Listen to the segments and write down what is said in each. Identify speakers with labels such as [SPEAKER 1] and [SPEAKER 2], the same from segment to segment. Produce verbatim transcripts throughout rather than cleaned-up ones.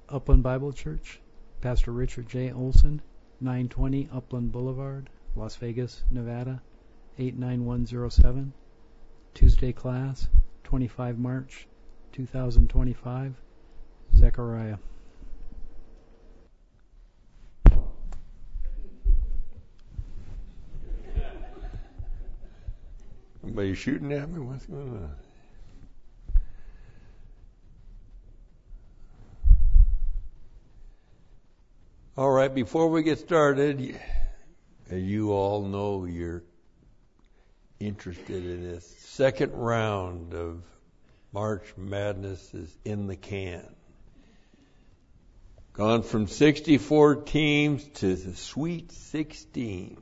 [SPEAKER 1] Upland Bible Church, Pastor Richard J. Olson, nine twenty Upland Boulevard, Las Vegas, Nevada, eight nine one zero seven. Tuesday class, twenty-fifth of March, two thousand twenty-five. Zechariah.
[SPEAKER 2] Somebody shooting at me? What's going on? All right, before we get started, you all know you're interested in this. Second round of March Madness is in the can. Gone from sixty-four teams to the Sweet sixteen.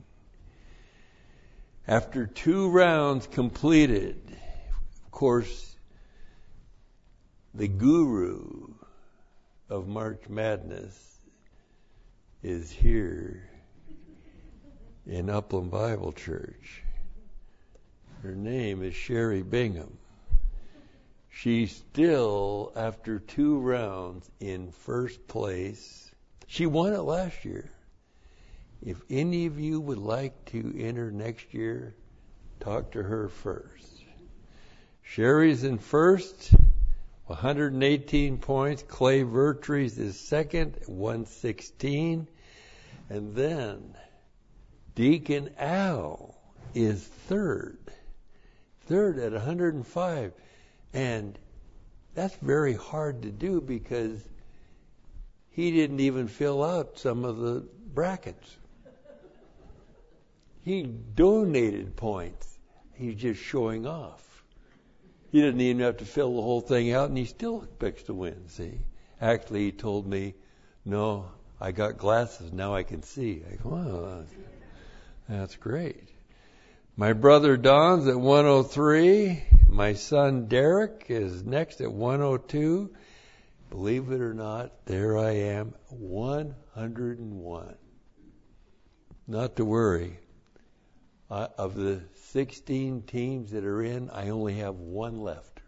[SPEAKER 2] After two rounds completed, of course, the guru of March Madness is here in Upland Bible Church. Her name is Sherry Bingham. She's still, after two rounds, in first place. She won it last year. If any of you would like to enter next year, talk to her first. Sherry's in first, one hundred eighteen points. Clay Vertrees is second, one sixteen. And then Deacon Al is third. Third at one hundred five. And that's very hard to do because he didn't even fill out some of the brackets. He donated points. He's just showing off. He didn't even have to fill the whole thing out, and he still expects to win, see. Actually, he told me, no, I got glasses, now I can see. I go, oh, that's great. My brother Don's at one oh three. My son Derek is next at one oh two. Believe it or not, there I am, one hundred one. Not to worry. Uh, of the sixteen teams that are in, I only have one left.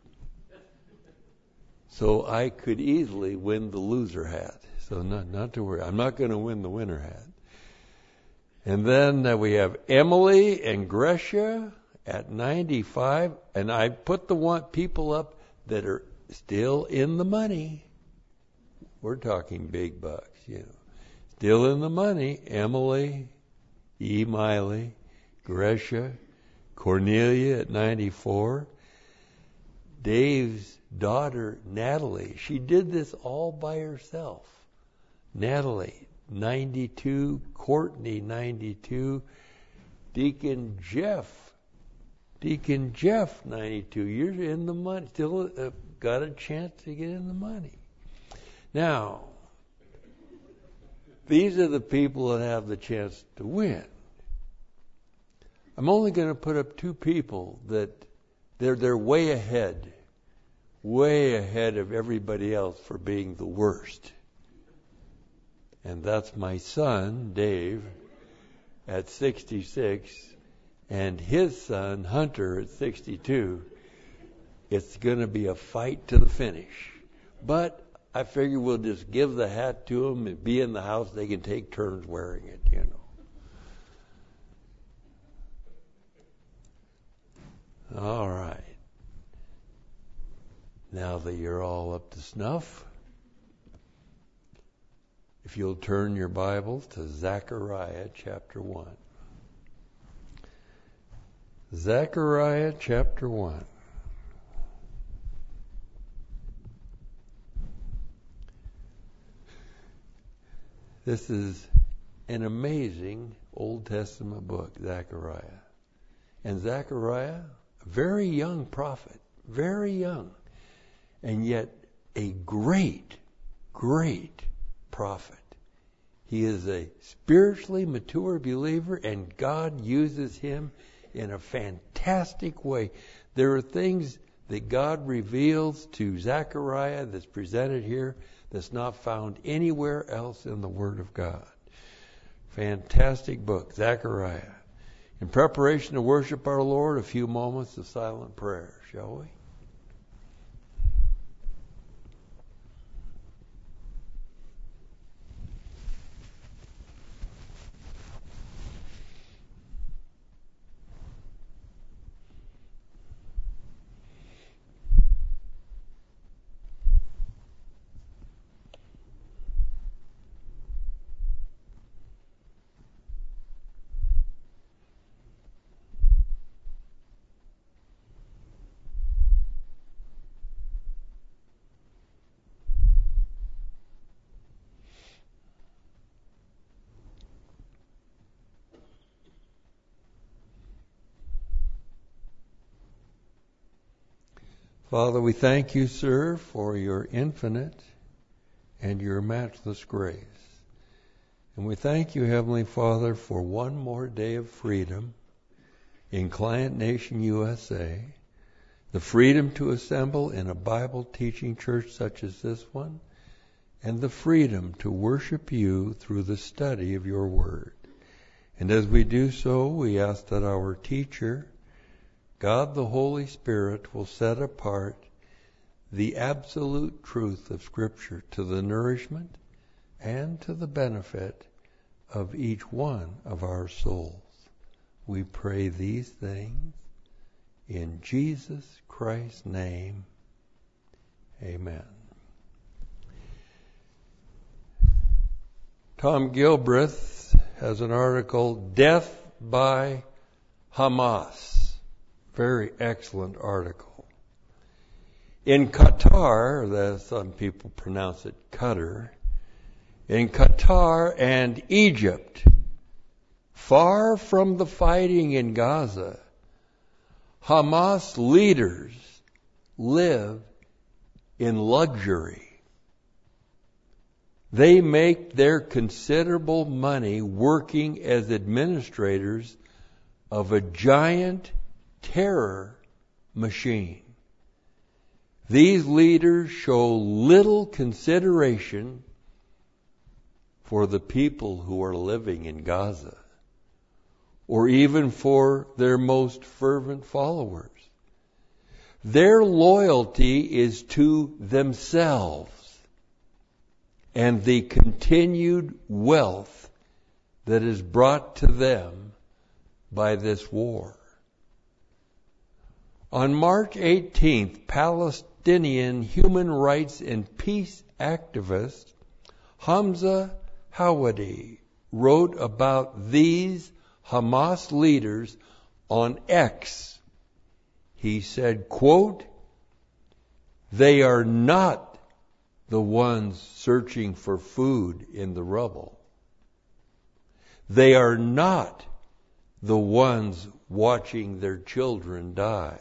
[SPEAKER 2] So I could easily win the loser hat. So not, not to worry. I'm not going to win the winner hat. And then uh, we have Emily and Gresha at ninety-five. And I put the one people up that are still in the money. We're talking big bucks, you know. Still in the money. Emily, E. Miley, Gresha, Cornelia at ninety-four. Dave's daughter, Natalie. She did this all by herself. Natalie, ninety-two. Courtney, ninety-two. Deacon Jeff. Deacon Jeff, ninety-two. You're in the money. Still uh, got a chance to get in the money. Now, these are the people that have the chance to win. I'm only going to put up two people that they're they're way ahead, way ahead of everybody else for being the worst. And that's my son, Dave, at sixty-six, and his son, Hunter, at sixty-two. It's going to be a fight to the finish. But I figure we'll just give the hat to them and be in the house. They can take turns wearing it, you know. All right. Now that you're all up to snuff, if you'll turn your Bibles to Zechariah chapter one. Zechariah chapter one. This is an amazing Old Testament book, Zechariah. And Zechariah, a very young prophet, very young, and yet a great, great prophet. He is a spiritually mature believer, and God uses him in a fantastic way. There are things that God reveals to Zechariah that's presented here that's not found anywhere else in the Word of God. Fantastic book, Zechariah. In preparation to worship our Lord, a few moments of silent prayer, shall we? Father, we thank you, sir, for your infinite and your matchless grace. And we thank you, Heavenly Father, for one more day of freedom in Client Nation U S A, the freedom to assemble in a Bible-teaching church such as this one, and the freedom to worship you through the study of your word. And as we do so, we ask that our teacher, God the Holy Spirit, will set apart the absolute truth of Scripture to the nourishment and to the benefit of each one of our souls. We pray these things in Jesus Christ's name. Amen. Tom Gilbreth has an article, Death by Hamas. Very excellent article. In Qatar, that some people pronounce it Qatar, in Qatar and Egypt, far from the fighting in Gaza, Hamas leaders live in luxury. They make their considerable money working as administrators of a giant terror machine. These leaders show little consideration for the people who are living in Gaza, or even for their most fervent followers. Their loyalty is to themselves and the continued wealth that is brought to them by this war. On March eighteenth, Palestinian human rights and peace activist Hamza Hawadi wrote about these Hamas leaders on X. He said, quote, "They are not the ones searching for food in the rubble. They are not the ones watching their children die.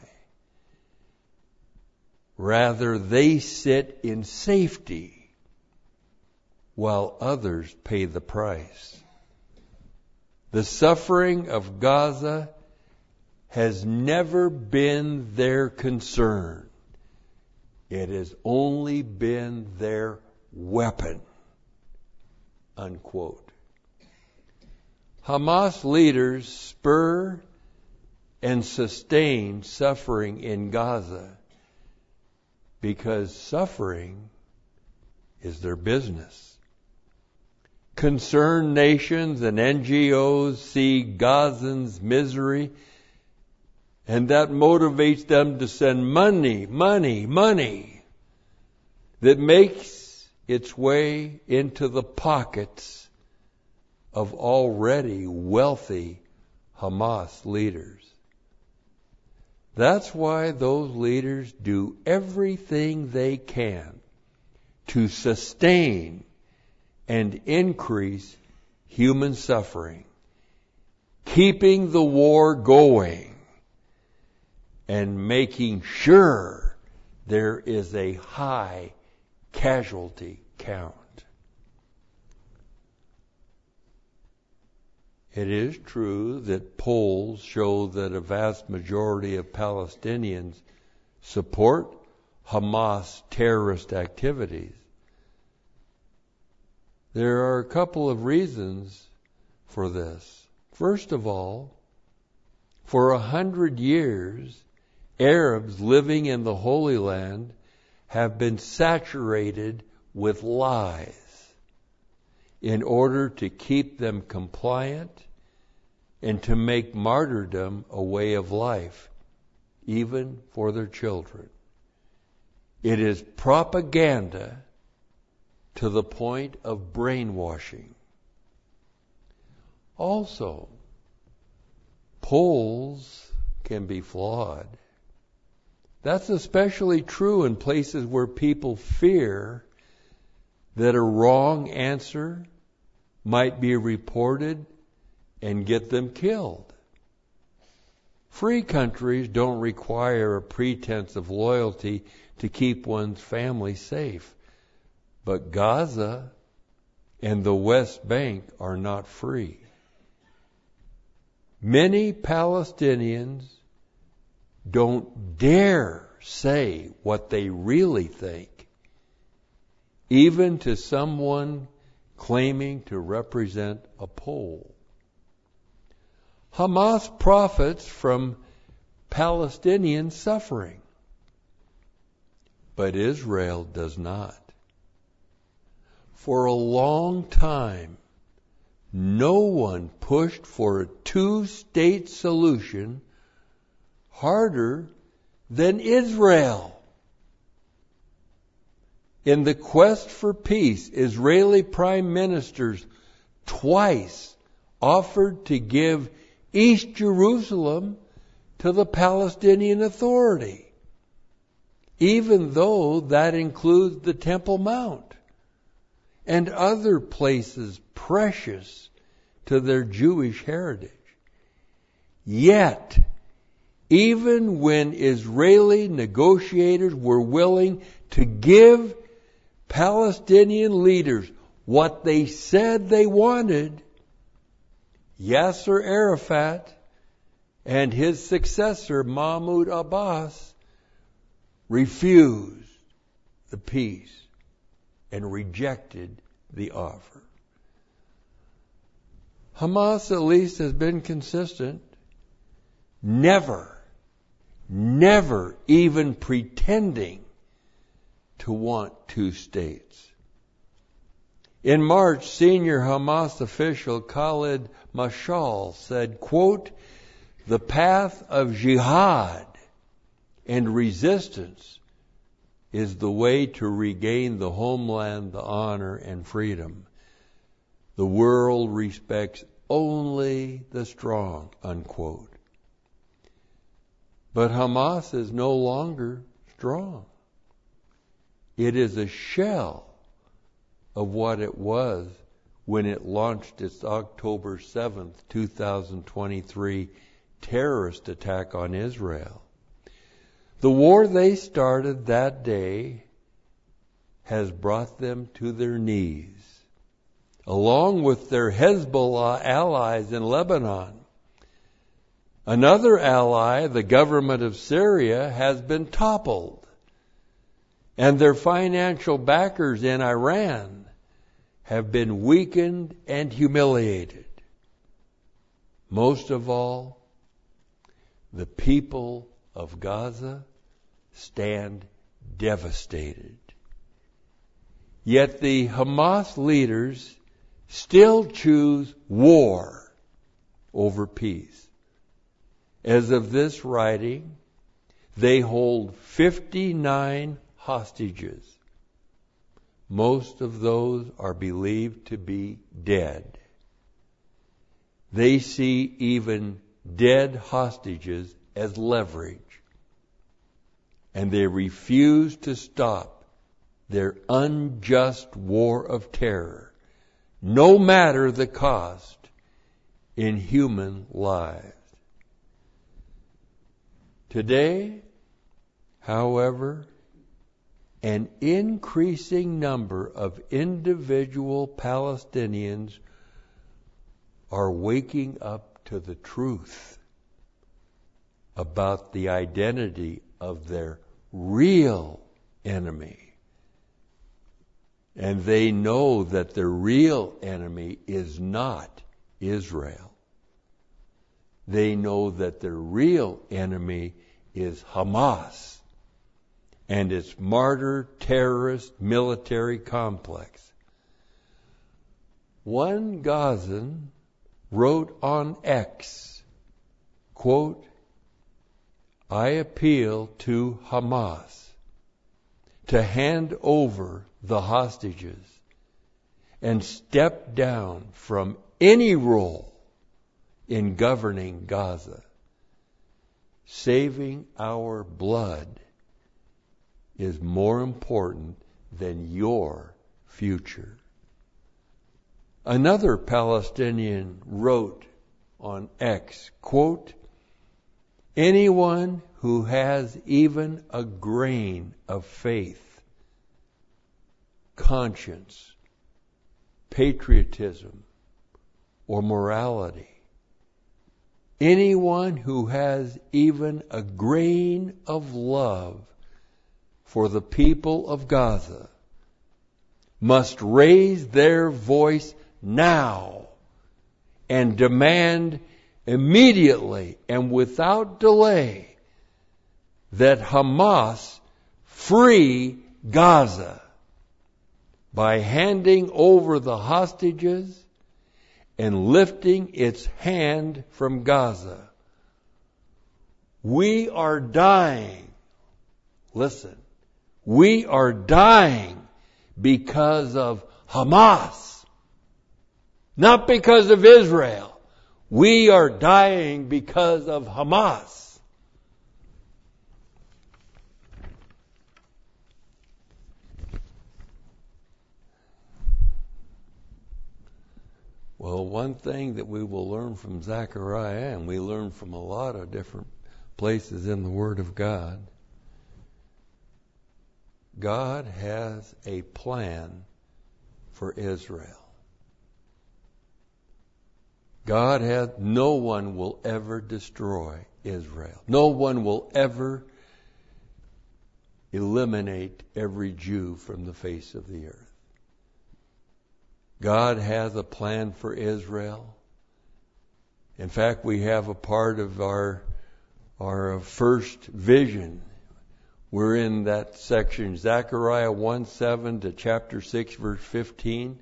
[SPEAKER 2] Rather, they sit in safety while others pay the price. The suffering of Gaza has never been their concern. It has only been their weapon." Unquote. Hamas leaders spur and sustain suffering in Gaza because suffering is their business. Concerned nations and N G Os see Gazans' misery, and that motivates them to send money, money, money that makes its way into the pockets of already wealthy Hamas leaders. That's why those leaders do everything they can to sustain and increase human suffering, keeping the war going and making sure there is a high casualty count. It is true that polls show that a vast majority of Palestinians support Hamas terrorist activities. There are a couple of reasons for this. First of all, for a hundred years, Arabs living in the Holy Land have been saturated with lies in order to keep them compliant and to make martyrdom a way of life, even for their children. It is propaganda to the point of brainwashing. Also, polls can be flawed. That's especially true in places where people fear that a wrong answer might be reported and get them killed. Free countries don't require a pretense of loyalty to keep one's family safe. But Gaza and the West Bank are not free. Many Palestinians don't dare say what they really think, even to someone claiming to represent a Pole. Hamas profits from Palestinian suffering, but Israel does not. For a long time, no one pushed for a two-state solution harder than Israel. In the quest for peace, Israeli prime ministers twice offered to give East Jerusalem to the Palestinian Authority, even though that includes the Temple Mount and other places precious to their Jewish heritage. Yet, even when Israeli negotiators were willing to give Palestinian leaders what they said they wanted, Yasser Arafat and his successor Mahmoud Abbas refused the peace and rejected the offer. Hamas at least has been consistent, never, never even pretending to want two states. In March, senior Hamas official Khalid Mashal said, quote, "The path of jihad and resistance is the way to regain the homeland, the honor, and freedom. The world respects only the strong," unquote. But Hamas is no longer strong. It is a shell of what it was when it launched its October seventh, two thousand twenty-three terrorist attack on Israel. The war they started that day has brought them to their knees, along with their Hezbollah allies in Lebanon. Another ally, the government of Syria, has been toppled, and their financial backers in Iran have been weakened and humiliated. Most of all, the people of Gaza stand devastated. Yet the Hamas leaders still choose war over peace. As of this writing, they hold fifty-nine hostages. Most of those are believed to be dead. They see even dead hostages as leverage, and they refuse to stop their unjust war of terror, no matter the cost in human lives. Today, however, an increasing number of individual Palestinians are waking up to the truth about the identity of their real enemy. And they know that the real enemy is not Israel. They know that the real enemy is Hamas and its martyr terrorist military complex. One Gazan wrote on X, quote, "I appeal to Hamas to hand over the hostages and step down from any role in governing Gaza. Saving our blood is more important than your future." Another Palestinian wrote on X, quote, Anyone who has even a grain of faith, conscience, patriotism, or morality, anyone who has even a grain of love for the people of Gaza must raise their voice now and demand immediately and without delay that Hamas free Gaza by handing over the hostages and lifting its hand from Gaza. We are dying. Listen, we are dying because of Hamas, not because of Israel. We are dying because of Hamas. Well, one thing that we will learn from Zechariah, and we learn from a lot of different places in the Word of God, God has a plan for Israel. God has, no one will ever destroy Israel. No one will ever eliminate every Jew from the face of the earth. God has a plan for Israel. In fact, we have a part of our, our first vision. We're in that section, Zechariah one seven to chapter six, verse fifteen.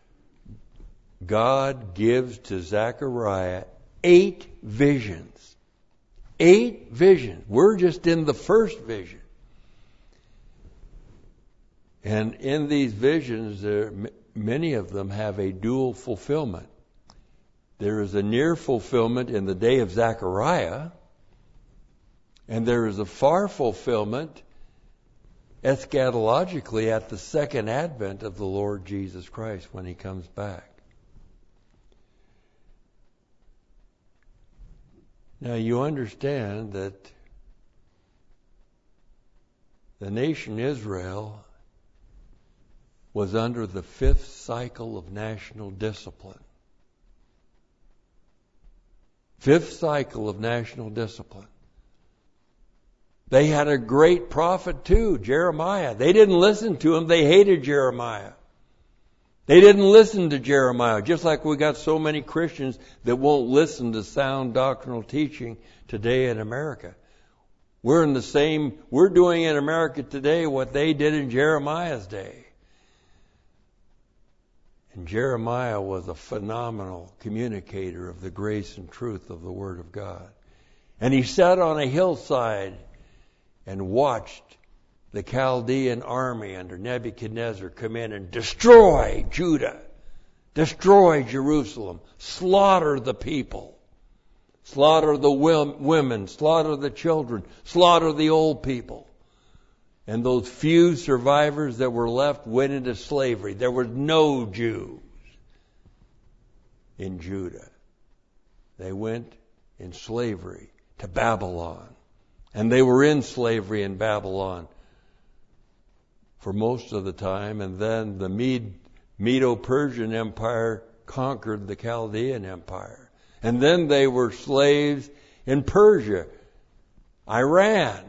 [SPEAKER 2] God gives to Zechariah eight visions. Eight visions. We're just in the first vision. And in these visions, there, many of them have a dual fulfillment. There is a near fulfillment in the day of Zechariah, and there is a far fulfillment eschatologically at the second advent of the Lord Jesus Christ when He comes back. Now you understand that the nation Israel was under the fifth cycle of national discipline. Fifth cycle of national discipline. They had a great prophet too, Jeremiah. They didn't listen to him. They hated Jeremiah. They didn't listen to Jeremiah, just like we got so many Christians that won't listen to sound doctrinal teaching today in America. We're in the same, we're doing in America today what they did in Jeremiah's day. And Jeremiah was a phenomenal communicator of the grace and truth of the Word of God. And he sat on a hillside and watched the Chaldean army under Nebuchadnezzar come in and destroy Judah, destroy Jerusalem, slaughter the people, slaughter the women, slaughter the children, slaughter the old people. And those few survivors that were left went into slavery. There were no Jews in Judah. They went in slavery to Babylon. And they were in slavery in Babylon for most of the time. And then the Mede, Medo-Persian Empire conquered the Chaldean Empire. And then they were slaves in Persia, Iran.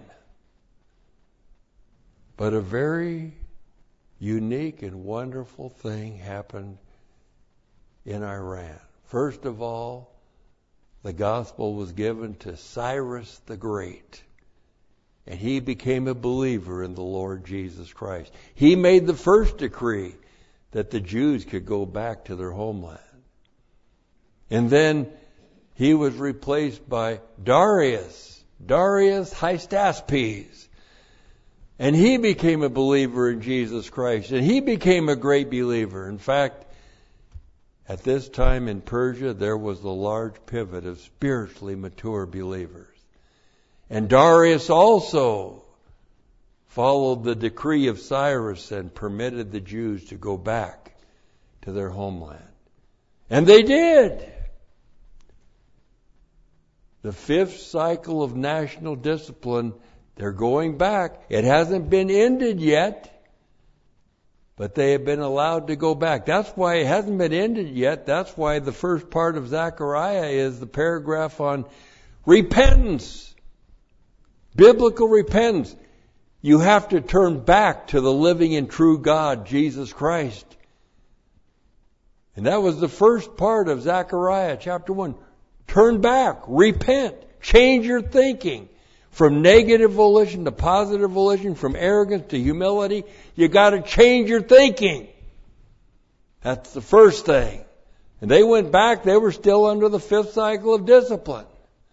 [SPEAKER 2] But a very unique and wonderful thing happened in Iran. First of all, the gospel was given to Cyrus the Great. And he became a believer in the Lord Jesus Christ. He made the first decree that the Jews could go back to their homeland. And then he was replaced by Darius, Darius Hystaspes. And he became a believer in Jesus Christ. And he became a great believer. In fact, at this time in Persia, there was a large pivot of spiritually mature believers. And Darius also followed the decree of Cyrus and permitted the Jews to go back to their homeland. And they did. The fifth cycle of national discipline, they're going back. It hasn't been ended yet, but they have been allowed to go back. That's why it hasn't been ended yet. That's why the first part of Zechariah is the paragraph on repentance. Biblical repentance. You have to turn back to the living and true God, Jesus Christ. And that was the first part of Zechariah chapter one. Turn back, repent, change your thinking from negative volition to positive volition, from arrogance to humility. You got to change your thinking. That's the first thing. And they went back, they were still under the fifth cycle of discipline.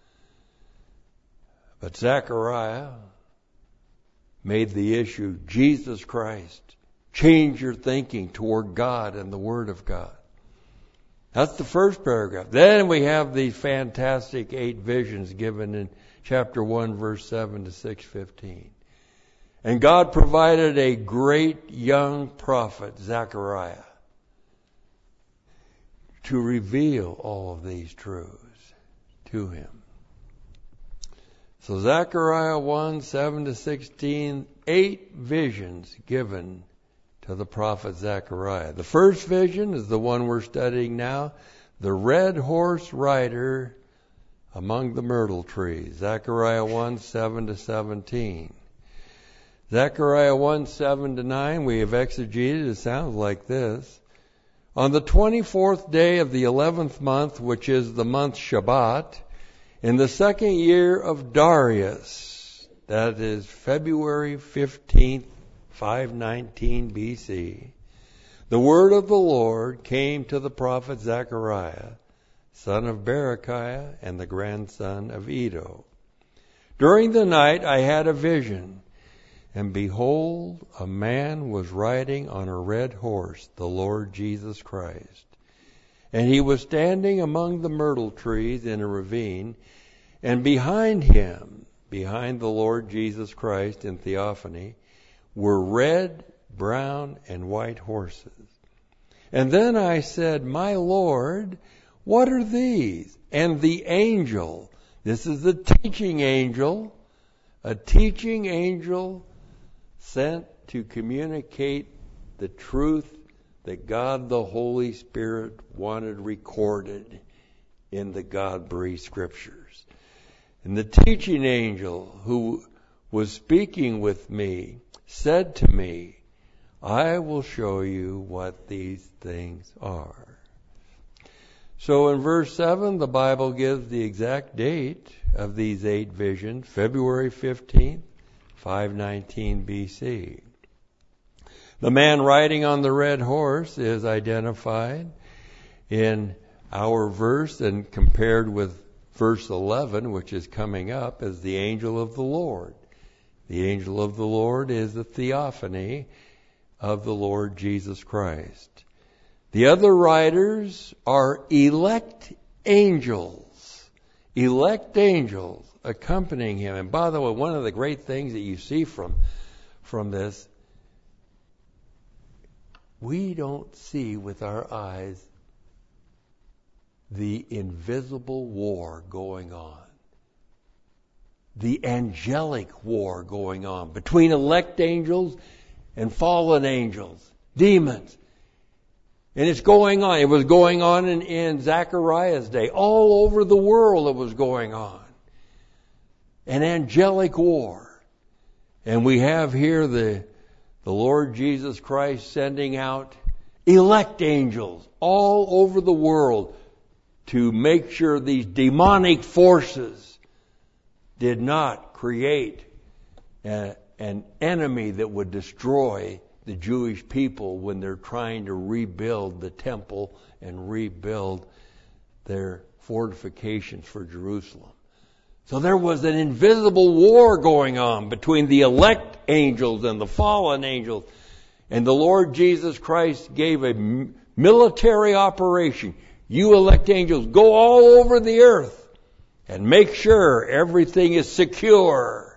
[SPEAKER 2] But Zechariah made the issue Jesus Christ. Change your thinking toward God and the Word of God. That's the first paragraph. Then we have these fantastic eight visions given in chapter one, verse seven to six fifteen. And God provided a great young prophet, Zechariah, to reveal all of these truths to him. So Zechariah one, seven to sixteen, eight visions given to the prophet Zechariah. The first vision is the one we're studying now, the red horse rider among the myrtle trees. Zechariah one, seven to seventeen. Zechariah one, seven to nine, we have exegeted. It sounds like this. On the twenty-fourth day of the eleventh month, which is the month Shabbat, in the second year of Darius, that is February fifteenth, five nineteen B C, the word of the Lord came to the prophet Zechariah, son of Berechiah and the grandson of Iddo. During the night I had a vision, and behold, a man was riding on a red horse, the Lord Jesus Christ. And he was standing among the myrtle trees in a ravine, and behind him, behind the Lord Jesus Christ in theophany, were red, brown, and white horses. And then I said, My Lord, what are these? And the angel, this is the teaching angel, a teaching angel sent to communicate the truth that God the Holy Spirit wanted recorded in the God-breathed Scriptures. And the teaching angel who was speaking with me said to me, I will show you what these things are. So in verse seven, the Bible gives the exact date of these eight visions, February fifteenth, five nineteen B C. The man riding on the red horse is identified in our verse and compared with verse eleven, which is coming up, as the angel of the Lord. The angel of the Lord is the theophany of the Lord Jesus Christ. The other riders are elect angels. Elect angels accompanying him. And by the way, one of the great things that you see from, from this, we don't see with our eyes the invisible war going on. The angelic war going on between elect angels and fallen angels, demons. And it's going on. It was going on in, in Zechariah's day. All over the world it was going on. An angelic war. And we have here the, the Lord Jesus Christ sending out elect angels all over the world to make sure these demonic forces did not create a, an enemy that would destroy the Jewish people when they're trying to rebuild the temple and rebuild their fortifications for Jerusalem. So there was an invisible war going on between the elect angels and the fallen angels. And the Lord Jesus Christ gave a military operation. You elect angels, go all over the earth and make sure everything is secure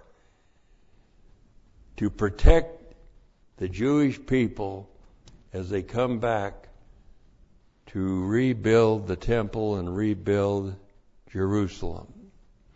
[SPEAKER 2] to protect the Jewish people as they come back to rebuild the temple and rebuild Jerusalem.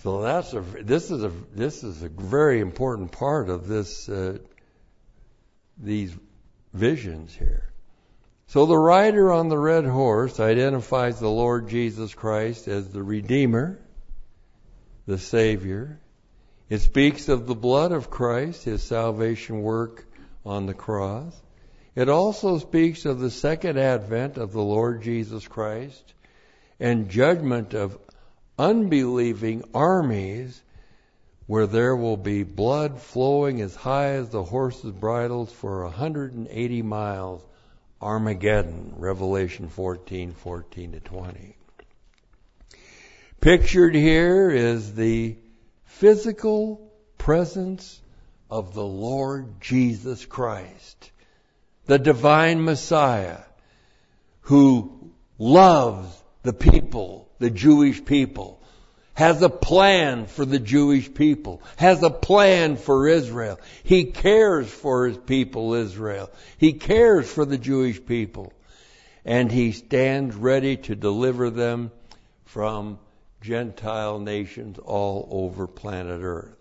[SPEAKER 2] So that's a this is a this is a very important part of this uh, these visions here. So the rider on the red horse identifies the Lord Jesus Christ as the Redeemer, the Savior. It speaks of the blood of Christ, His salvation work on the cross. It also speaks of the second advent of the Lord Jesus Christ and judgment of unbelieving armies, where there will be blood flowing as high as the horses' bridles for one hundred eighty miles. Armageddon, Revelation fourteen, fourteen to twenty. Pictured here is the physical presence of the Lord Jesus Christ, the divine Messiah, who loves the people, the Jewish people, has a plan for the Jewish people, has a plan for Israel. He cares for His people, Israel. He cares for the Jewish people. And He stands ready to deliver them from Gentile nations all over planet Earth.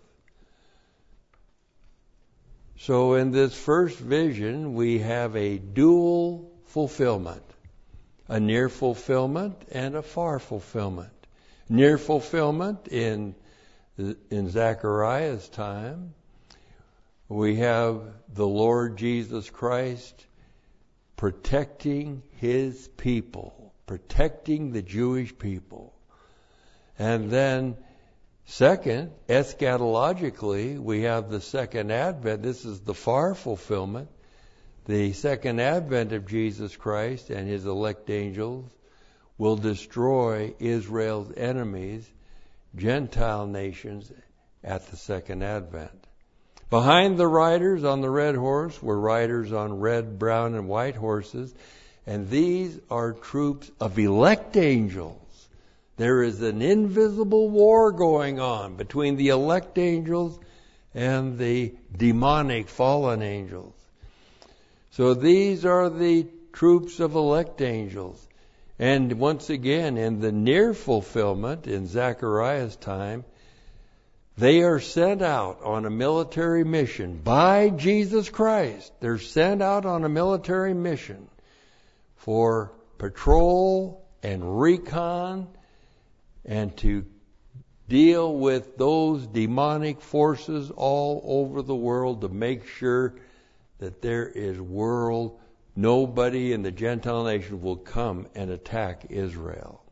[SPEAKER 2] So in this first vision, we have a dual fulfillment, a near fulfillment and a far fulfillment. Near fulfillment in in Zechariah's time, we have the Lord Jesus Christ protecting His people, protecting the Jewish people. And then second, eschatologically, we have the second advent. This is the far fulfillment. The second advent of Jesus Christ and His elect angels will destroy Israel's enemies, Gentile nations, at the second advent. Behind the riders on the red horse were riders on red, brown, and white horses, and these are troops of elect angels. There is an invisible war going on between the elect angels and the demonic fallen angels. So these are the troops of elect angels. And once again, in the near fulfillment in Zechariah's time, they are sent out on a military mission by Jesus Christ. They're sent out on a military mission for patrol and recon and to deal with those demonic forces all over the world to make sure that there is world nobody in the Gentile nation will come and attack Israel.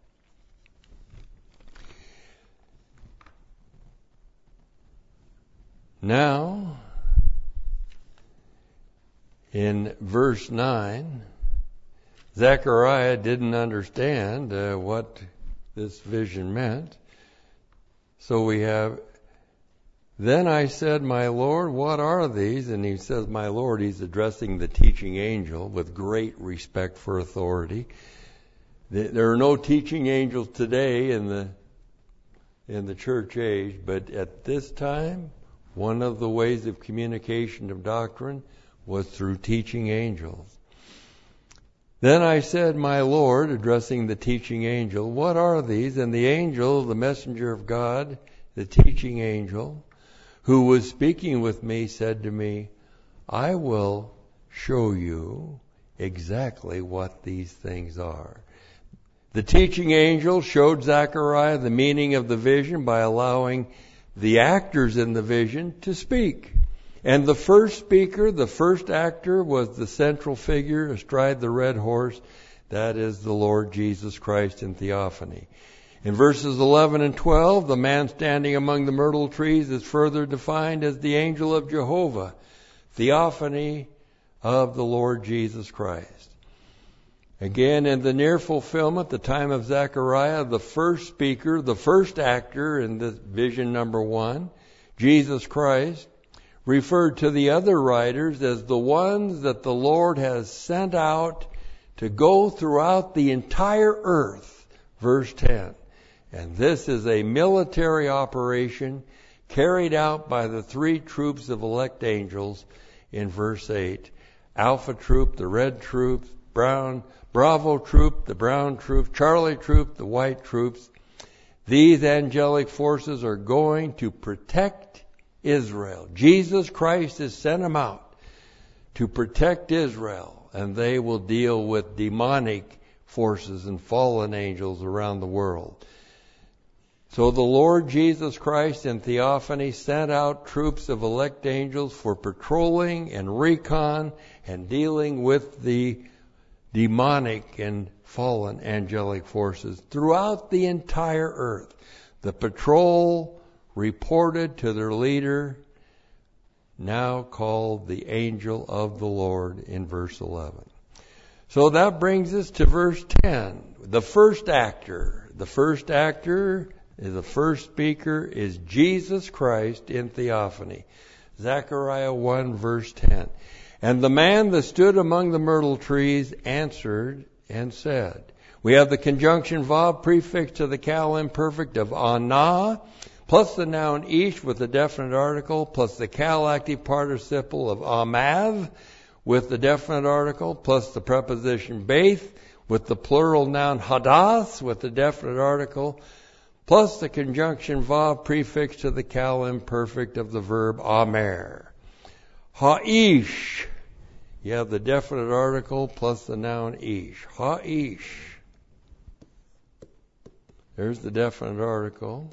[SPEAKER 2] Now, in verse nine, Zechariah didn't understand uh, what this vision meant. So we have, then I said, my Lord, what are these? And he says, my Lord, he's addressing the teaching angel with great respect for authority. There are no teaching angels today in the in the church age, but at this time, one of the ways of communication of doctrine was through teaching angels. Then I said, my Lord, addressing the teaching angel, what are these? And the angel, the messenger of God, the teaching angel, who was speaking with me, said to me, I will show you exactly what these things are. The teaching angel showed Zechariah the meaning of the vision by allowing the actors in the vision to speak. And the first speaker, the first actor, was the central figure astride the red horse. That is the Lord Jesus Christ in theophany. In verses eleven and twelve, the man standing among the myrtle trees is further defined as the angel of Jehovah, theophany of the Lord Jesus Christ. Again, in the near fulfillment, the time of Zechariah, the first speaker, the first actor in this vision number one, Jesus Christ, referred to the other writers as the ones that the Lord has sent out to go throughout the entire earth. Verse ten. And this is a military operation carried out by the three troops of elect angels in verse eight. Alpha troop, the red troops, brown, Bravo troop, the brown troop, Charlie troop, the white troops. These angelic forces are going to protect Israel. Jesus Christ has sent them out to protect Israel, and they will deal with demonic forces and fallen angels around the world. So the Lord Jesus Christ in theophany sent out troops of elect angels for patrolling and recon and dealing with the demonic and fallen angelic forces throughout the entire earth. The patrol reported to their leader, now called the angel of the Lord, in verse eleven. So that brings us to verse ten. The first actor. The first actor, the first speaker is Jesus Christ in theophany. Zechariah one verse ten. And the man that stood among the myrtle trees answered and said. We have the conjunction vav prefix to the cal imperfect of anah, plus the noun ish with the definite article, plus the cal active participle of amav with the definite article, plus the preposition beith with the plural noun hadath with the definite article, plus the conjunction vav prefix to the cal imperfect of the verb amer. Ha'ish. You have the definite article plus the noun ish. Ha'ish. There's the definite article.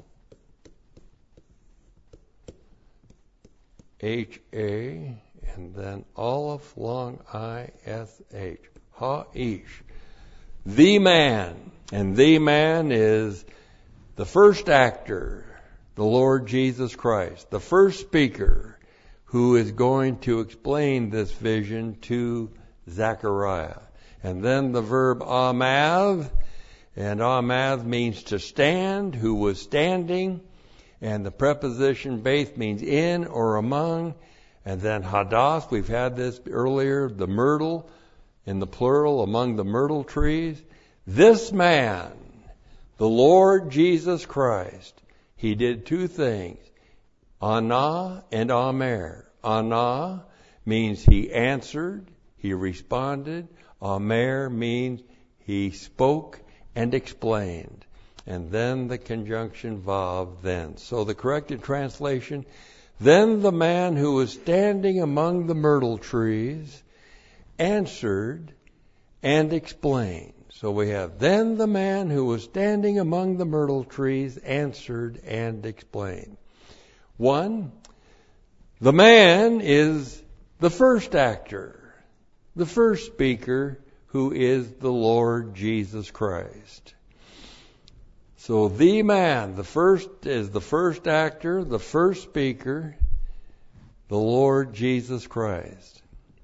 [SPEAKER 2] H A and then Aleph long I S H. Ha'ish. The man. And the man is the first actor, the Lord Jesus Christ. The first speaker who is going to explain this vision to Zechariah. And then the verb amav, and amav means to stand, who was standing, and the preposition beith means in or among, and then hadath, we've had this earlier, the myrtle, in the plural, among the myrtle trees. This man, the Lord Jesus Christ, he did two things. Anah and Amer. Anah means he answered, he responded. Amer means he spoke and explained. And then the conjunction vav, then. So the corrected translation, then the man who was standing among the myrtle trees answered and explained. So we have, then the man who was standing among the myrtle trees answered and explained. One, the man is the first actor, the first speaker, who is the Lord Jesus Christ. So the man, the first is the first actor, the first speaker, the Lord Jesus Christ.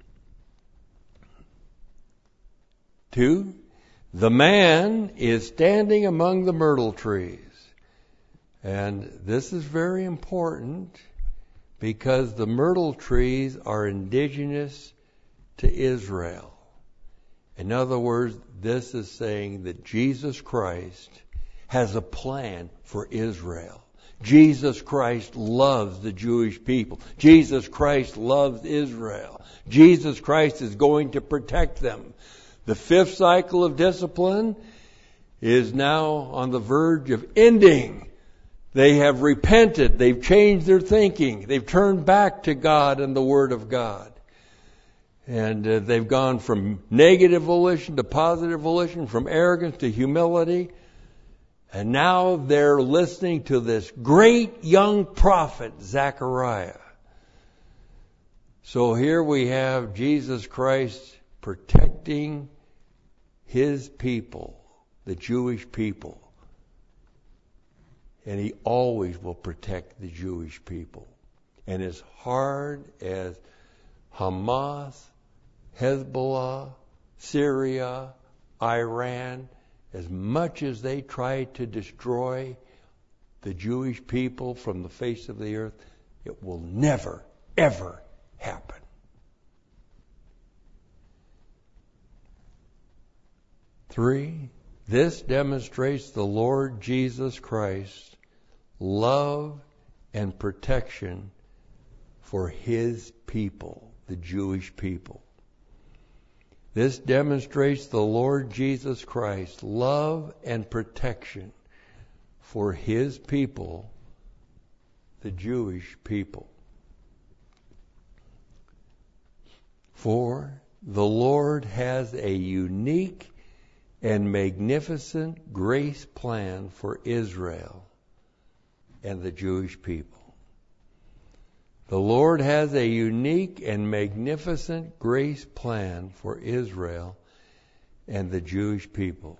[SPEAKER 2] Two, the man is standing among the myrtle trees. And this is very important because the myrtle trees are indigenous to Israel. In other words, this is saying that Jesus Christ has a plan for Israel. Jesus Christ loves the Jewish people. Jesus Christ loves Israel. Jesus Christ is going to protect them. The fifth cycle of discipline is now on the verge of ending. They have repented. They've changed their thinking. They've turned back to God and the Word of God. And uh, they've gone from negative volition to positive volition, from arrogance to humility. And now they're listening to this great young prophet, Zechariah. So here we have Jesus Christ protecting His people, the Jewish people. And He always will protect the Jewish people. And as hard as Hamas, Hezbollah, Syria, Iran, as much as they try to destroy the Jewish people from the face of the earth, it will never, ever happen. Three, this demonstrates the Lord Jesus Christ's love and protection for His people, the Jewish people. This demonstrates the Lord Jesus Christ's love and protection for His people, the Jewish people. For the Lord has a unique and magnificent grace plan for Israel and the Jewish people. The Lord has a unique and magnificent grace plan for Israel and the Jewish people.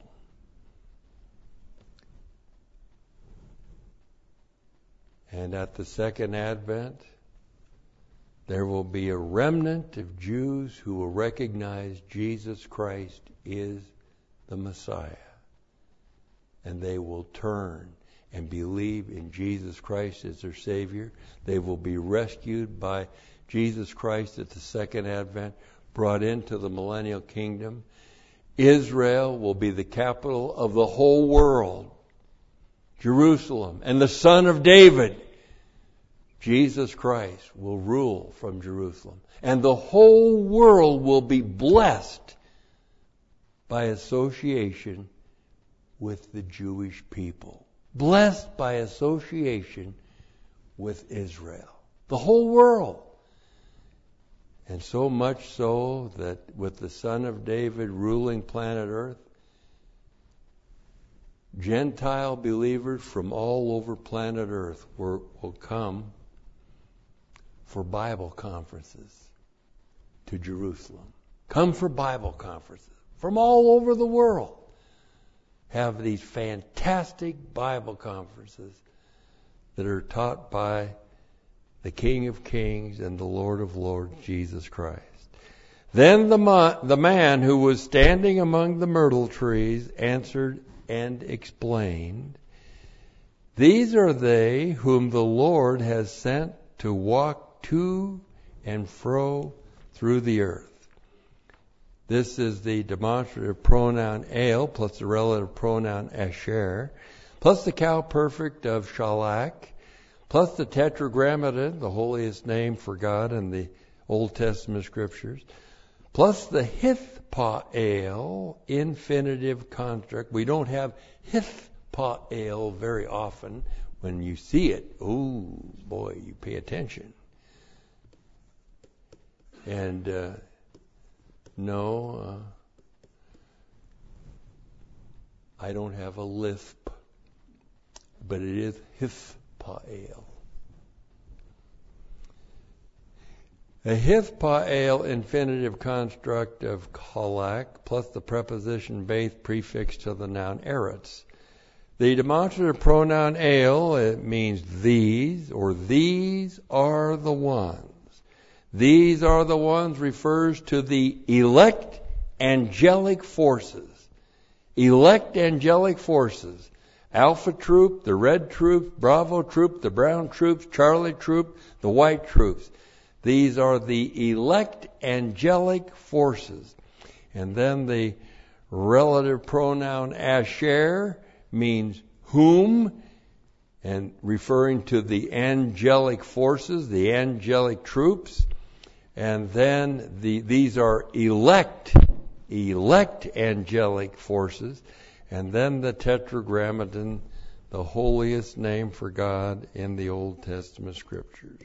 [SPEAKER 2] And at the second advent, there will be a remnant of Jews who will recognize Jesus Christ is the Messiah. And they will turn and believe in Jesus Christ as their Savior. They will be rescued by Jesus Christ at the second advent, brought into the millennial kingdom. Israel will be the capital of the whole world. Jerusalem and the Son of David, Jesus Christ, will rule from Jerusalem. And the whole world will be blessed by association with the Jewish people. Blessed by association with Israel. The whole world. And so much so that with the Son of David ruling planet Earth, Gentile believers from all over planet Earth will, will come for Bible conferences to Jerusalem. Come for Bible conferences from all over the world. Have these fantastic Bible conferences that are taught by the King of Kings and the Lord of Lords, Jesus Christ. Then the, ma- the man who was standing among the myrtle trees answered and explained, "These are they whom the Lord has sent to walk to and fro through the earth." This is the demonstrative pronoun el plus the relative pronoun asher plus the cow perfect of shalak plus the tetragrammaton, the holiest name for God in the Old Testament scriptures, plus the hithpael, infinitive construct. We don't have hithpael very often. When you see it, oh boy, you pay attention. And uh, no, uh, I don't have a lisp, but it is hithpael. A hithpael infinitive construct of halak plus the preposition beth prefixed to the noun eretz. The demonstrative pronoun el, it means these, or these are the ones. These are the ones refers to the elect angelic forces. Elect angelic forces. Alpha troop, the red troop, Bravo troop, the brown troops, Charlie troop, the white troops. These are the elect angelic forces. And then the relative pronoun asher means whom, and referring to the angelic forces, the angelic troops. And then the these are elect, elect angelic forces. And then the tetragrammaton, the holiest name for God in the Old Testament scriptures.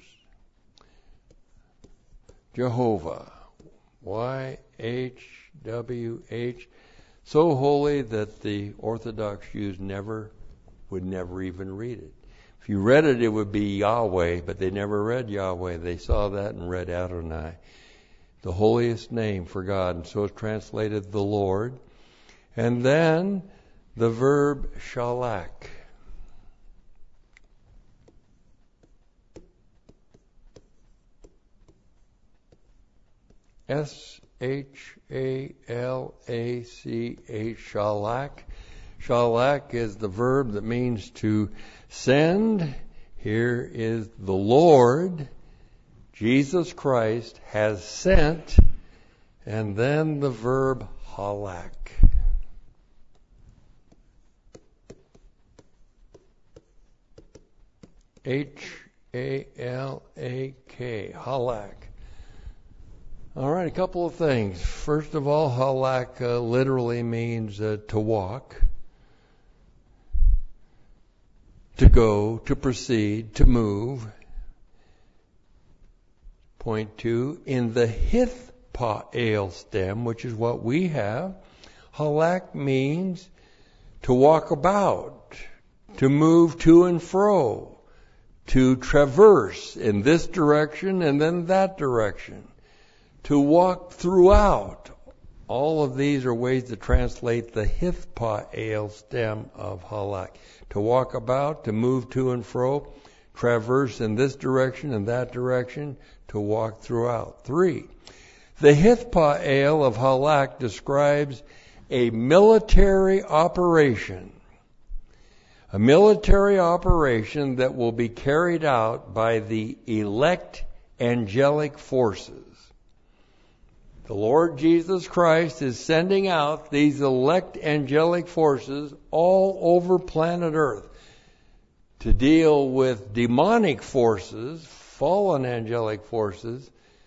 [SPEAKER 2] Jehovah, Y H W H, so holy that the Orthodox Jews never would never even read it. If you read it, it would be Yahweh, but they never read Yahweh. They saw that and read Adonai, the holiest name for God, and so it's translated the Lord. And then the verb shalak. S H A L A C H, shalak. Shalak is the verb that means to send. Here is the Lord, Jesus Christ, has sent. And then the verb halak. H A L A K, halak. All right, a couple of things. First of all, halak uh, literally means uh, to walk. to go, to proceed, to move. Point two, in the Hithpael stem, which is what we have, halak means to walk about, to move to and fro, to traverse in this direction and then that direction, to walk throughout. All of these are ways to translate the Hithpael stem of halak. To walk about, to move to and fro, traverse in this direction and that direction, to walk throughout. Three, the Hithpael of halak describes a military operation. A military operation that will be carried out by the elect angelic forces. The Lord Jesus Christ is sending out these elect angelic forces all over planet Earth to deal with demonic forces, fallen angelic forces,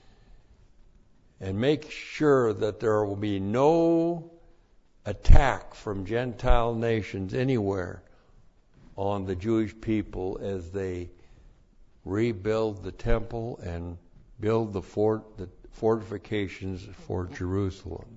[SPEAKER 2] and make sure that there will be no attack from Gentile nations anywhere on the Jewish people as they rebuild the temple and build the fort, the fortifications for Jerusalem.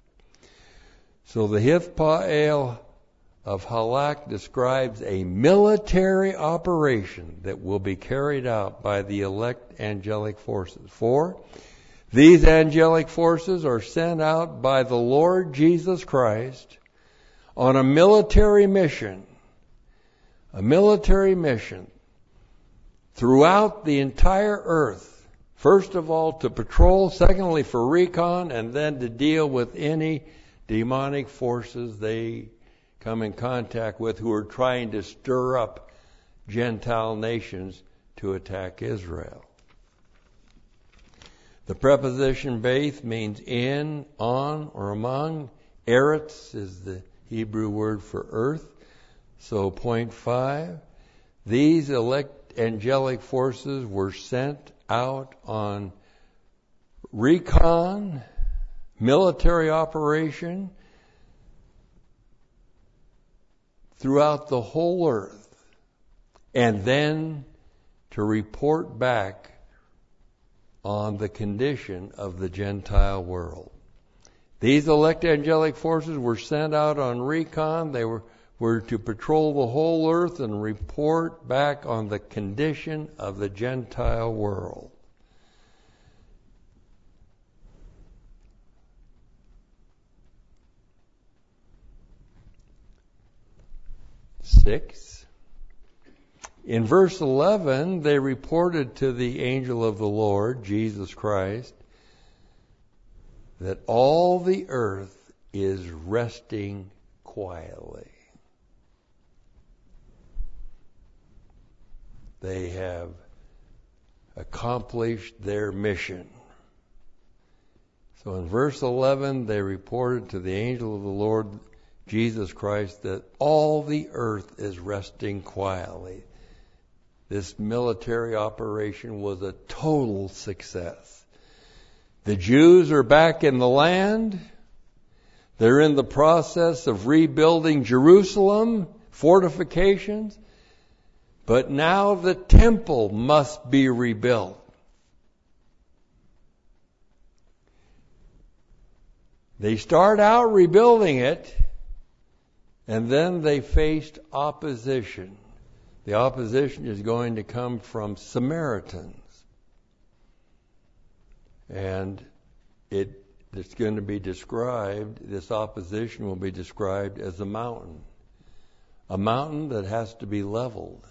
[SPEAKER 2] So the Hithpael of halak describes a military operation that will be carried out by the elect angelic forces. Four, these angelic forces are sent out by the Lord Jesus Christ on a military mission. A military mission throughout the entire earth. First of all, to patrol. Secondly, for recon. And then to deal with any demonic forces they come in contact with who are trying to stir up Gentile nations to attack Israel. The preposition beith means in, on, or among. Eretz is the Hebrew word for earth. So point five, these elect angelic forces were sent out on recon, military operation throughout the whole earth, and then to report back on the condition of the Gentile world. These elect angelic forces were sent out on recon. They were were to patrol the whole earth and report back on the condition of the Gentile world. Six. In verse eleven, they reported to the angel of the Lord, Jesus Christ, that all the earth is resting quietly. They have accomplished their mission. So in verse eleven, they reported to the angel of the Lord, Jesus Christ, that all the earth is resting quietly. This military operation was a total success. The Jews are back in the land. They're in the process of rebuilding Jerusalem, fortifications. But now the temple must be rebuilt. They start out rebuilding it, and then they faced opposition. The opposition is going to come from Samaritans. And it, it's going to be described, this opposition will be described as a mountain. A mountain that has to be leveled.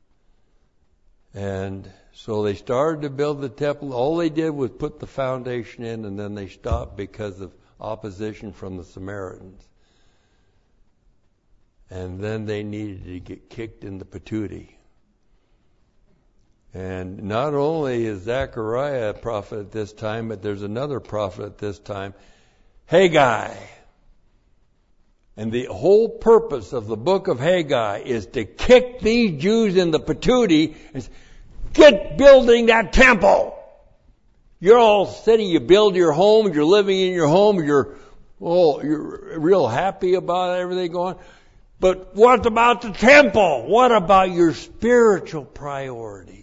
[SPEAKER 2] And so they started to build the temple. All they did was put the foundation in, and then they stopped because of opposition from the Samaritans. And then they needed to get kicked in the patootie. And not only is Zechariah a prophet at this time, but there's another prophet at this time, Haggai. And the whole purpose of the book of Haggai is to kick these Jews in the patootie and say, get building that temple. You're all sitting, you build your home, you're living in your home, you're, oh, you're real happy about everything going on. But what about the temple? What about your spiritual priorities?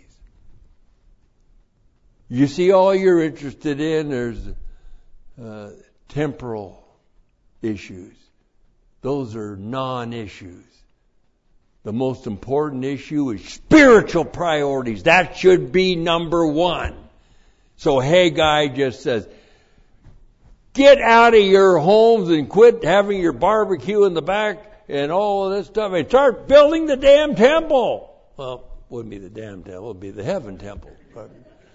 [SPEAKER 2] You see, all you're interested in is uh, temporal issues. Those are non-issues. The most important issue is spiritual priorities. That should be number one. So Haggai just says, get out of your homes and quit having your barbecue in the back and all of this stuff and start building the damn temple. Well, it wouldn't be the damn temple, it would be the heaven temple. But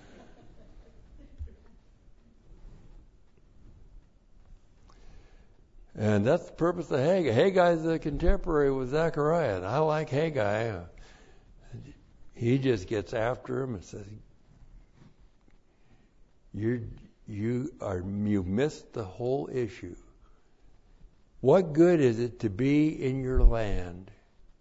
[SPEAKER 2] and that's the purpose of Haggai. Haggai's a contemporary with Zechariah, and I like Haggai. He just gets after him and says, "You, you are, you missed the whole issue. What good is it to be in your land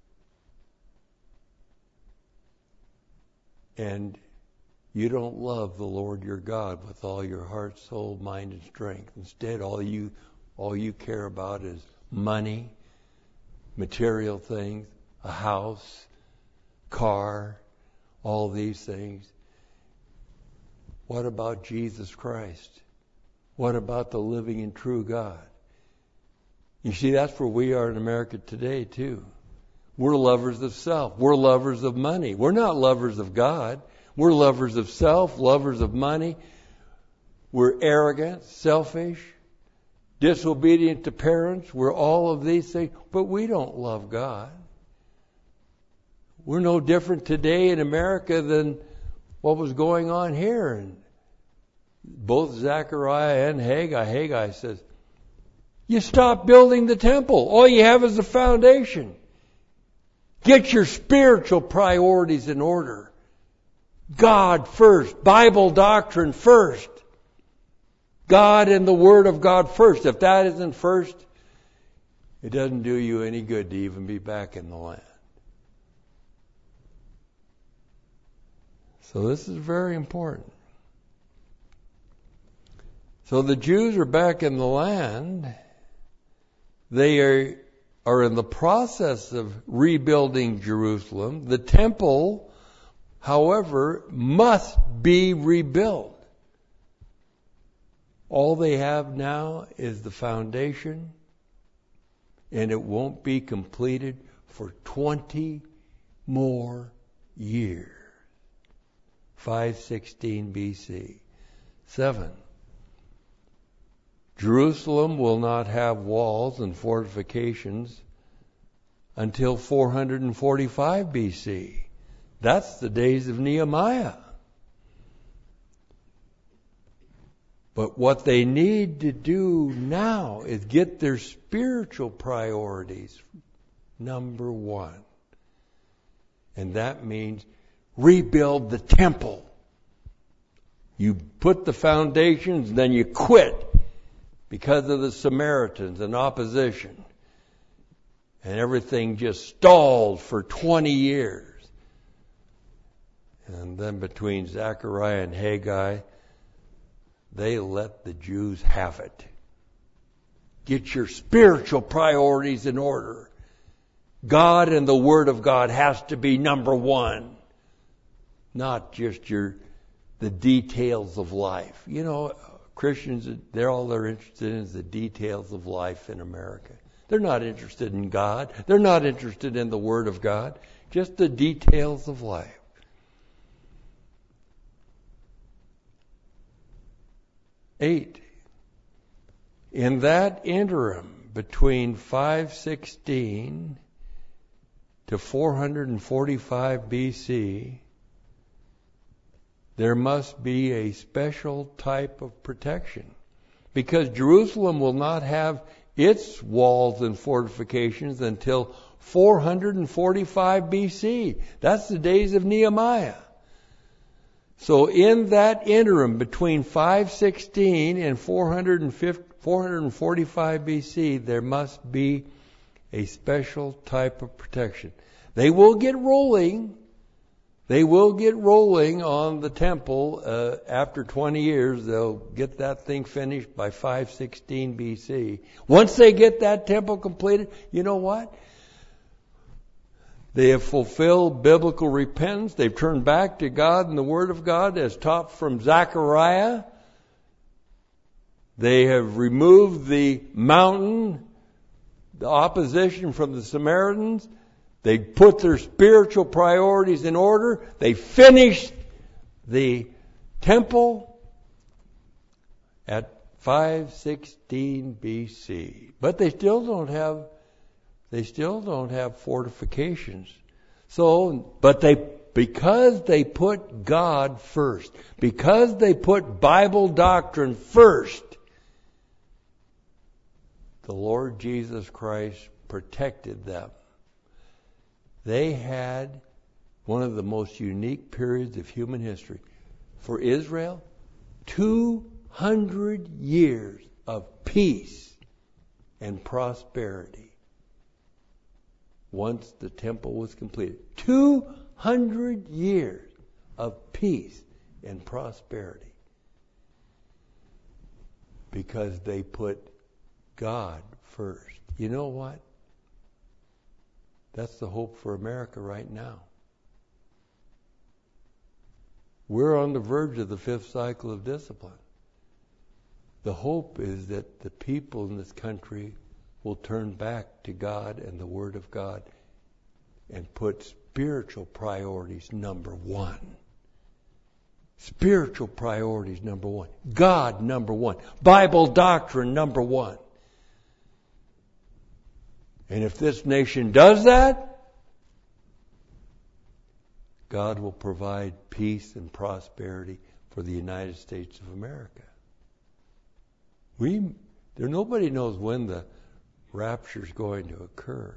[SPEAKER 2] and you don't love the Lord your God with all your heart, soul, mind, and strength? Instead, all you All you care about is money, material things, a house, car, all these things. What about Jesus Christ? What about the living and true God?" You see, that's where we are in America today, too. We're lovers of self. We're lovers of money. We're not lovers of God. We're lovers of self, lovers of money. We're arrogant, selfish, disobedient to parents. We're all of these things, but we don't love God. We're no different today in America than what was going on here. And both Zechariah and Haggai, Haggai says, you stop building the temple. All you have is the foundation. Get your spiritual priorities in order. God first. Bible doctrine first. God and the Word of God first. If that isn't first, it doesn't do you any good to even be back in the land. So this is very important. So the Jews are back in the land. They are, are in the process of rebuilding Jerusalem. The temple, however, must be rebuilt. All they have now is the foundation, and it won't be completed for twenty more years. five sixteen B C. Seven. Jerusalem will not have walls and fortifications until four forty-five B C. That's the days of Nehemiah. But what they need to do now is get their spiritual priorities number one. And that means rebuild the temple. You put the foundations, then you quit because of the Samaritans and opposition. And everything just stalled for twenty years. And then between Zechariah and Haggai, they let the Jews have it. Get your spiritual priorities in order. God and the Word of God has to be number one. Not just your the details of life. You know, Christians, they're all they're interested in is the details of life in America. They're not interested in God. They're not interested in the Word of God. Just the details of life. Eight. In that interim between five sixteen to four forty-five B C, there must be a special type of protection. Because Jerusalem will not have its walls and fortifications until four forty-five B C. That's the days of Nehemiah. So in that interim between five sixteen and four forty-five B C, there must be a special type of protection. They will get rolling. They will get rolling on the temple uh, after twenty years. They'll get that thing finished by five sixteen B C. Once they get that temple completed, you know what? They have fulfilled biblical repentance. They've turned back to God and the Word of God as taught from Zechariah. They have removed the mountain, the opposition from the Samaritans. They put their spiritual priorities in order. They finished the temple at five sixteen B C. But they still don't have they still don't have fortifications. So, but they because they put God first, because they put Bible doctrine first, the Lord Jesus Christ protected them. They had one of the most unique periods of human history. For Israel, two hundred years of peace and prosperity once the temple was completed. two hundred years of peace and prosperity because they put God first. You know what? That's the hope for America right now. We're on the verge of the fifth cycle of discipline. The hope is that the people in this country will turn back to God and the Word of God and put spiritual priorities number one. Spiritual priorities number one. God number one. Bible doctrine number one. And if this nation does that, God will provide peace and prosperity for the United States of America. We, there, nobody knows when the rapture is going to occur.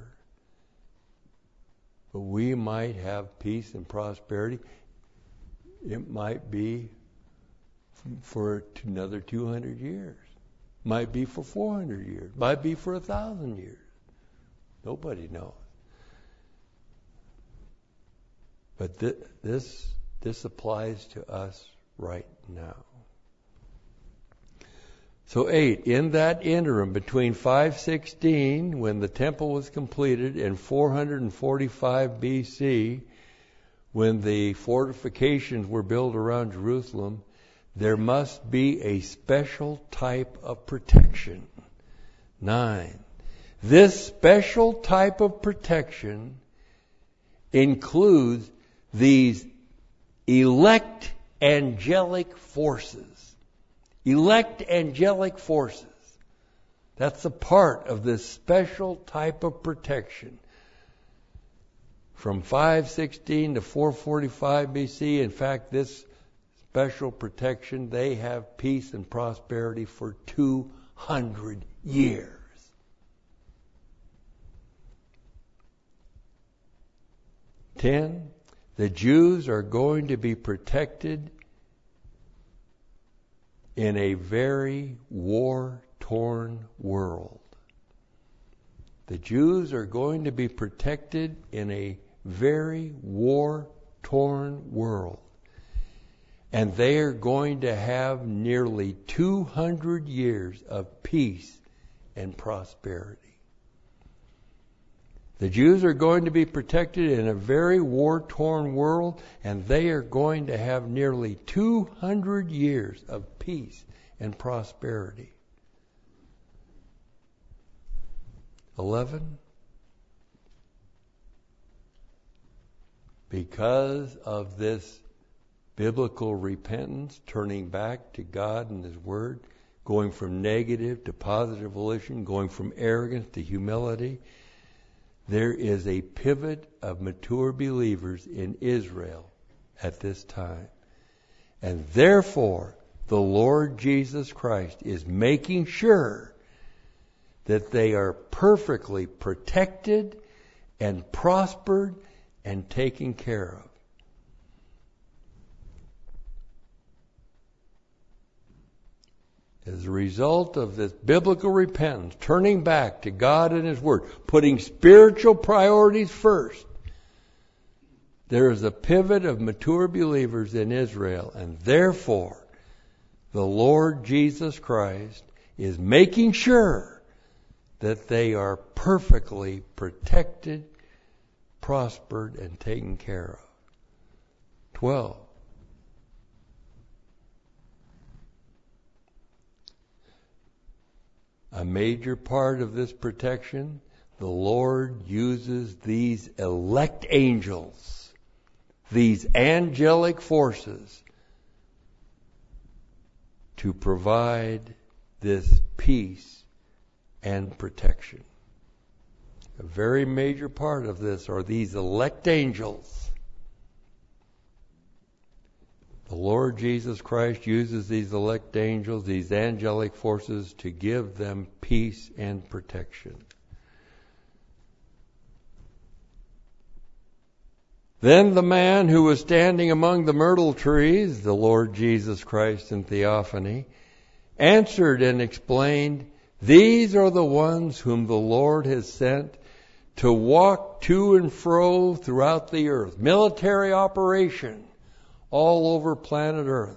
[SPEAKER 2] But we might have peace and prosperity. It might be for another two hundred years. Might be for four hundred years. Might be for one thousand years. Nobody knows. But th- this this applies to us right now. So eight, in that interim between five sixteen, when the temple was completed, and four forty-five B C, when the fortifications were built around Jerusalem, there must be a special type of protection. Nine, this special type of protection includes these elect angelic forces. Elect angelic forces. That's a part of this special type of protection. From five sixteen to four forty-five B C, in fact, this special protection, they have peace and prosperity for two hundred years. Ten, the Jews are going to be protected in a very war-torn world. The Jews are going to be protected in a very war-torn world. And they are going to have nearly two hundred years of peace and prosperity. The Jews are going to be protected in a very war-torn world, and they are going to have nearly two hundred years of peace and prosperity. Eleven, because of this biblical repentance, turning back to God and His Word, going from negative to positive volition, going from arrogance to humility, there is a pivot of mature believers in Israel at this time. And therefore, the Lord Jesus Christ is making sure that they are perfectly protected and prospered and taken care of. As a result of this biblical repentance, turning back to God and His Word, putting spiritual priorities first, there is a pivot of mature believers in Israel, and therefore the Lord Jesus Christ is making sure that they are perfectly protected, prospered and taken care of. Twelve. A major part of this protection, the Lord uses these elect angels, these angelic forces, to provide this peace and protection. A very major part of this are these elect angels. The Lord Jesus Christ uses these elect angels, these angelic forces, to give them peace and protection. Then the man who was standing among the myrtle trees, the Lord Jesus Christ in theophany, answered and explained, "These are the ones whom the Lord has sent to walk to and fro throughout the earth." Military operation all over planet Earth.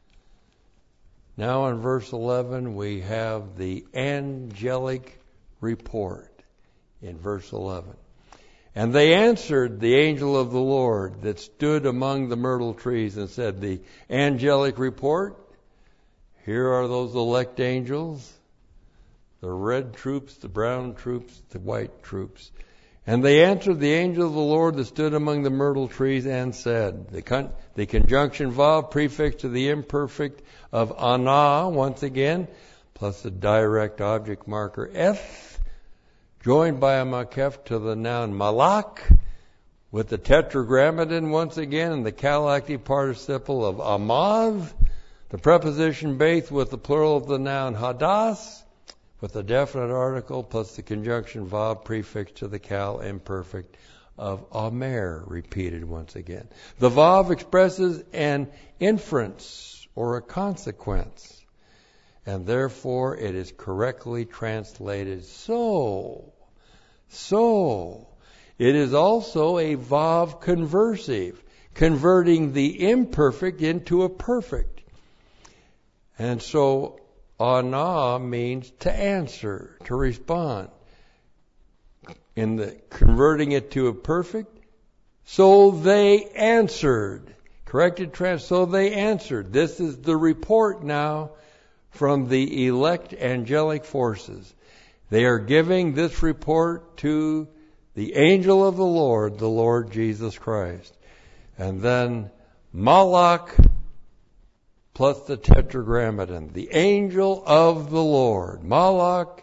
[SPEAKER 2] Now in verse eleven we have the angelic report in verse eleven. "And they answered the angel of the Lord that stood among the myrtle trees and said," the angelic report, here are those elect angels, the red troops, the brown troops, the white troops. "And they answered the angel of the Lord that stood among the myrtle trees and said," the, con- the conjunction vav prefix to the imperfect of ana, once again, plus the direct object marker eth, joined by a makef to the noun malak, with the tetragrammaton once again, and the kal active participle of amav, the preposition beith with the plural of the noun hadas, with the definite article plus the conjunction vav prefix to the kal imperfect of amer, repeated once again. The vav expresses an inference or a consequence, and therefore it is correctly translated so. So. It is also a vav conversive, converting the imperfect into a perfect. And so ana means to answer, to respond. In the converting it to a perfect, so they answered. Corrected trans, so they answered. This is the report now from the elect angelic forces. They are giving this report to the angel of the Lord, the Lord Jesus Christ. And then Malak plus the tetragrammaton, the angel of the Lord. Malak,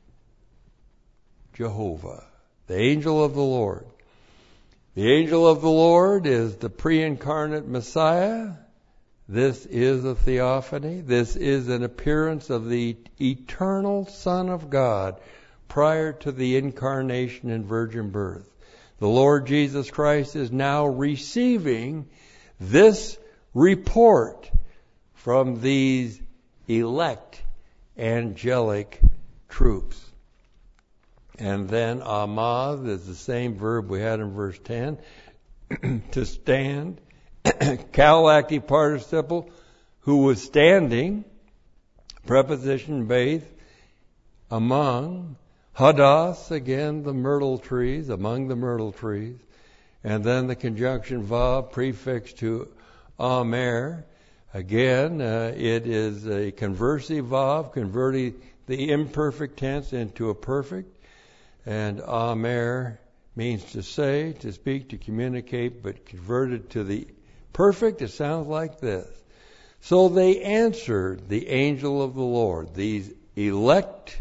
[SPEAKER 2] Jehovah, the angel of the Lord. The angel of the Lord is the pre-incarnate Messiah. This is a theophany. This is an appearance of the eternal Son of God prior to the incarnation and virgin birth. The Lord Jesus Christ is now receiving this report from these elect angelic troops. And then amad is the same verb we had in verse ten, to stand. Kal active participle, who was standing, preposition beith, among. Hadas, again, the myrtle trees, among the myrtle trees. And then the conjunction vav prefix to amer. Again, uh, it is a conversive vav, converting the imperfect tense into a perfect. And amer means to say, to speak, to communicate, but converted to the perfect, it sounds like this. So they answered the angel of the Lord, these elect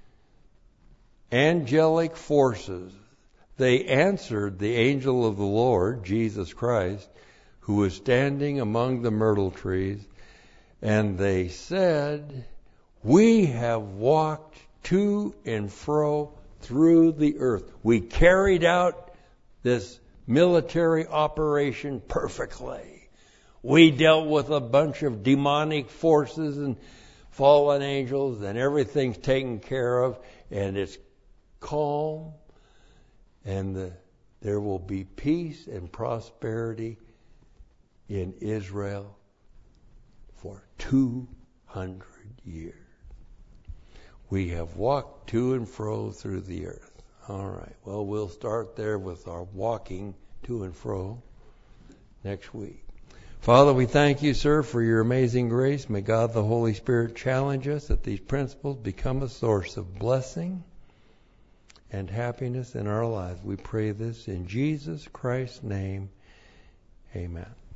[SPEAKER 2] angelic forces. They answered the angel of the Lord, Jesus Christ, who was standing among the myrtle trees, and they said, "We have walked to and fro through the earth. We carried out this military operation perfectly. We dealt with a bunch of demonic forces and fallen angels, and everything's taken care of, and it's calm, and the, there will be peace and prosperity in Israel for two hundred years. We have walked to and fro through the earth." All right. Well, we'll start there with our walking to and fro next week. Father, we thank you, sir, for your amazing grace. May God the Holy Spirit challenge us that these principles become a source of blessing and happiness in our lives. We pray this in Jesus Christ's name. Amen.